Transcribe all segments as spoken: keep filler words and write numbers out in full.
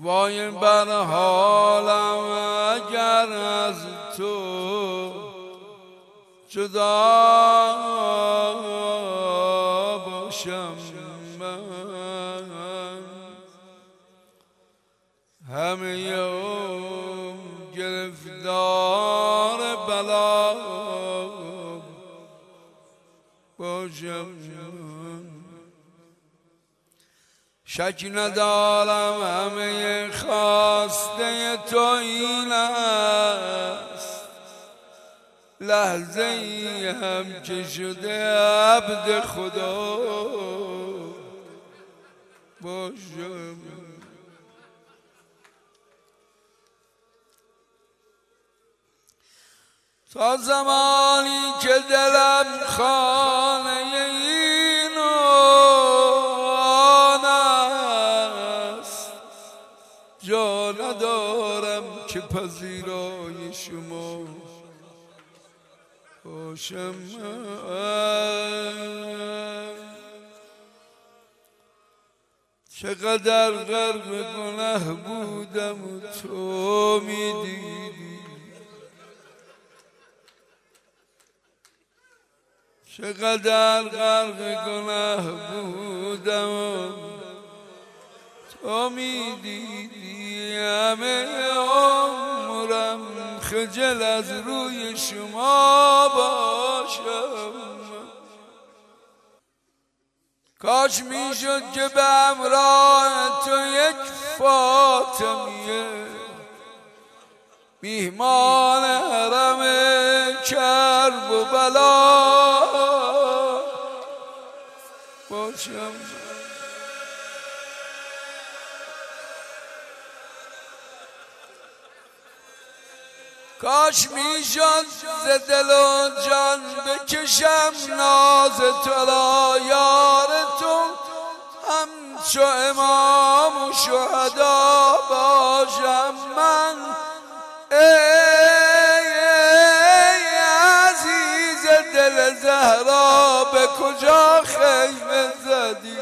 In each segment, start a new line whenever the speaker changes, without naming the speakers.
وای بر حالم اگر از تو جدا باشم من، همه یوم گرفتار بلا باشم. شک ندارم همه خواسته تو این است، لحظه ای هم که شده عبد خدا باشم. تا زمانی که دلم خانه این آن است، جا ندارم که پذیرای شما باشم. چقدر غرق گناه بودم و تو میدیدی، چقدر غرق گناه بودم و تو میدیدی، همه عمرم خجل از روی شما باشم. کاش میشد که به همراه تو یک فاطمیه میهمان حرم کرب و بلا باشم. کاش میشد ز دل و جان بکشم ناز تو را، یار تو همچو امام و شهدا باشم من. ای عزیز دل زهرا به کجا خیمه زدی؟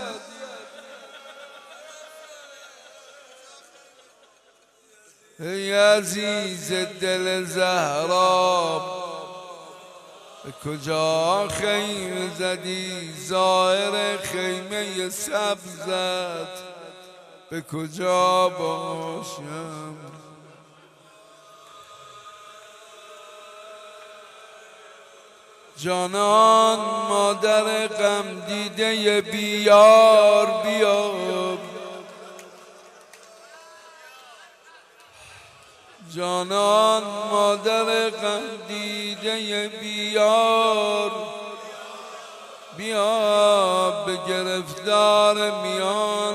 ای عزیز دل زهرا به کجا خیمه زدی؟ ظاهر خیمه سبزت به کجا باشم؟ جانان مادر غم دیده بیار بیار، جانان مادر غم دیده بیار بیا، به گرفتار میان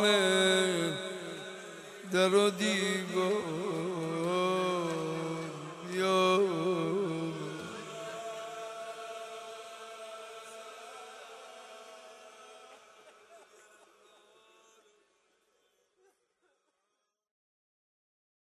در و دیوار بیا.